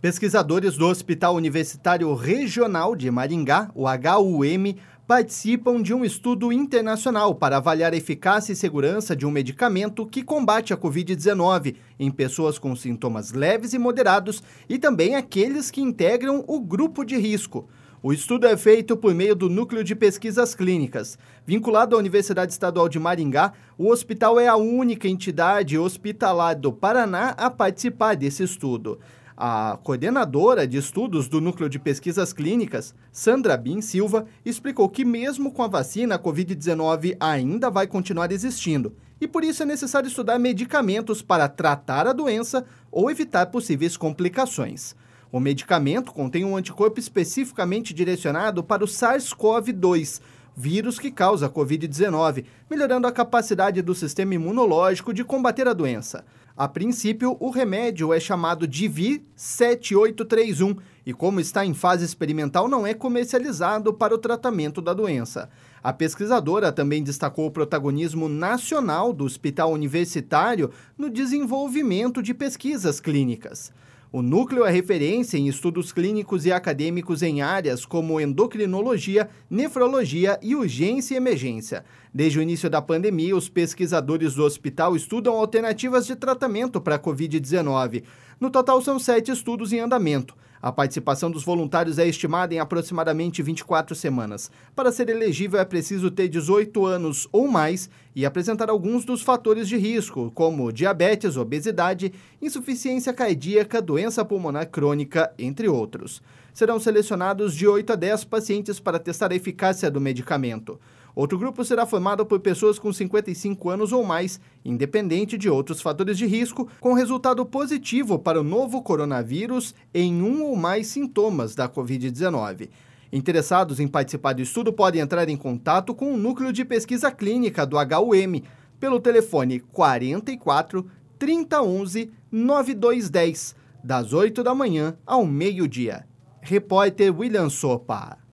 Pesquisadores do Hospital Universitário Regional de Maringá, o HUM, participam de um estudo internacional para avaliar a eficácia e segurança de um medicamento que combate a Covid-19 em pessoas com sintomas leves e moderados e também aqueles que integram o grupo de risco. O estudo é feito por meio do Núcleo de Pesquisas Clínicas. Vinculado à Universidade Estadual de Maringá, o hospital é a única entidade hospitalar do Paraná a participar desse estudo. A coordenadora de estudos do Núcleo de Pesquisas Clínicas, Sandra Bin Silva, explicou que mesmo com a vacina, a Covid-19 ainda vai continuar existindo e por isso é necessário estudar medicamentos para tratar a doença ou evitar possíveis complicações. O medicamento contém um anticorpo especificamente direcionado para o SARS-CoV-2, vírus que causa a Covid-19, melhorando a capacidade do sistema imunológico de combater a doença. A princípio, o remédio é chamado Divir 7831 e, como está em fase experimental, não é comercializado para o tratamento da doença. A pesquisadora também destacou o protagonismo nacional do Hospital Universitário no desenvolvimento de pesquisas clínicas. O núcleo é referência em estudos clínicos e acadêmicos em áreas como endocrinologia, nefrologia e urgência e emergência. Desde o início da pandemia, os pesquisadores do hospital estudam alternativas de tratamento para a Covid-19. No total, são 7 estudos em andamento. A participação dos voluntários é estimada em aproximadamente 24 semanas. Para ser elegível, é preciso ter 18 anos ou mais e apresentar alguns dos fatores de risco, como diabetes, obesidade, insuficiência cardíaca, doença pulmonar crônica, entre outros. Serão selecionados de 8 a 10 pacientes para testar a eficácia do medicamento. Outro grupo será formado por pessoas com 55 anos ou mais, independente de outros fatores de risco, com resultado positivo para o novo coronavírus em um ou mais sintomas da Covid-19. Interessados em participar do estudo podem entrar em contato com o Núcleo de Pesquisa Clínica do HUM pelo telefone 44 3011 9210, das 8 da manhã ao meio-dia. Repórter William Sopa.